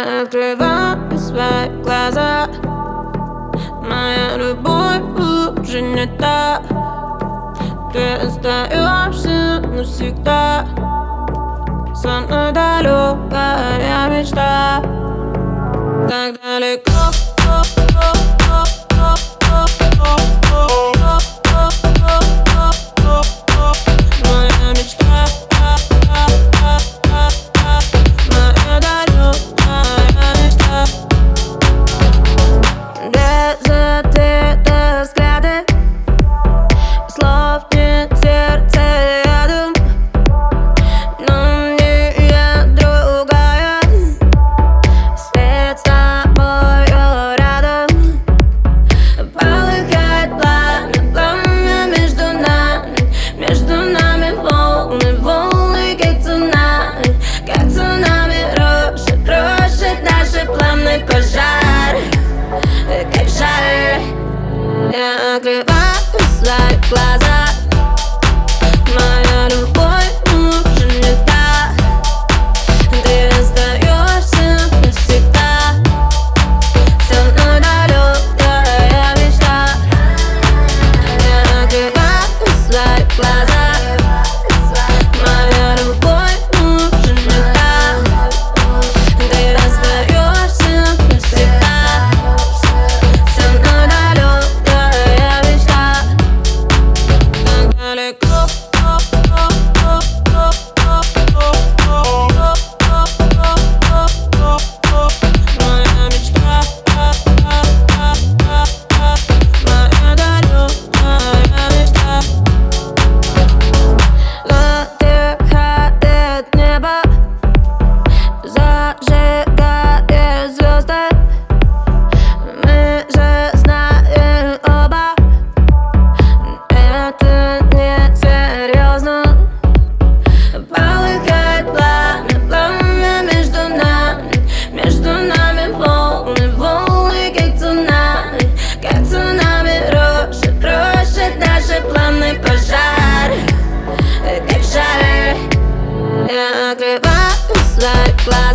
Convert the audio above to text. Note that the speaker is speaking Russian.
Я открываю свои глаза, моя любовь уже не та. Ты остаешься навсегда, со мной далекая мечта. Так далеко. Моя мечта, моя далекая мечта. Без ответа взгляды, слов нет, сердце рядом, но мне я другая. Свет с тобою рядом, полыхает пламя, пламя между нами волны, волны, как цунами рушит наши планы пожар, как жаль. Я открываю свои глаза, моя любовь уже не та. Ты остаешься навсегда, со мной далекая мечта. Я открываю свои глаза, моя любовь уже не та. Ты остаешься навсегда, со мной далекая мечта. Так далеко. Моя мечта, моя далекая мечта. Затихает небо, зажигает звезды. Мы же знаем оба, это не серьезно. Полыхает пламя, пламя между нами волны, волны, как цунами рушит наши планы пожар, как жаль. Я открываю свои глаза.